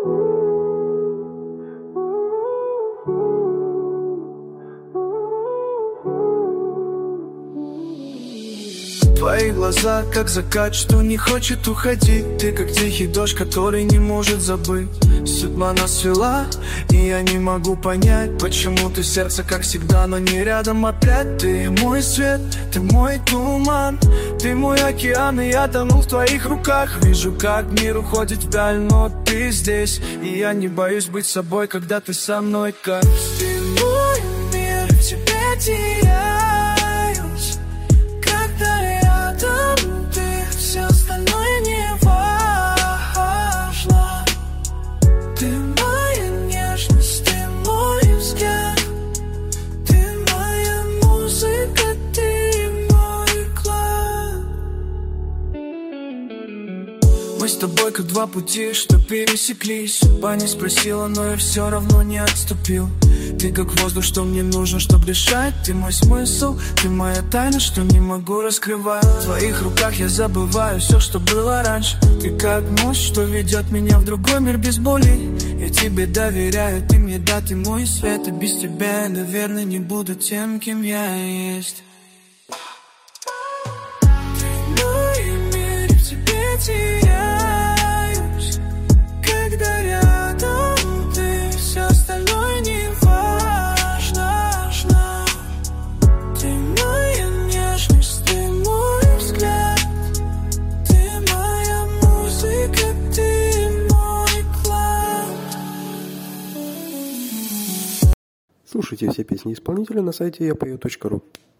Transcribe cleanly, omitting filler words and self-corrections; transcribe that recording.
Твои глаза, как закат, что не хочет уходить. Ты как тихий дождь, который не может забыть. Судьба нас свела, и я не могу понять, почему ты сердце, как всегда, но не рядом опять. Ты мой свет, ты мой туман, ты мой океан, и я тону в твоих руках. Вижу, как мир уходит вдаль, но ты здесь, и я не боюсь быть собой, когда ты со мной, как ты мой мир, в тебе теряюсь. Когда рядом ты, все остальное не важно. Ты моя нежность, ты мой взгляд, ты моя музыка, ты мой клад. Мы с тобой как два пути, что пересеклись. Судьба не спросила, но я все равно не отступил. Ты как воздух, что мне нужен, чтобы дышать. Ты мой смысл, ты моя тайна, что не могу раскрывать. В твоих руках я забываю все, что было раньше. Ты как мост, что ведет меня в другой мир без боли. Я тебе доверяю, ты мне да, ты мой свет. И без тебя я, наверное, не буду тем, кем я есть. Ты мой мир, в тебе теряюсь. Когда рядом ты, все остальное не важно. Ты моя нежность, ты мой взгляд, ты моя музыка, ты мой клад. Слушайте все песни исполнителя на сайте yapою.ru.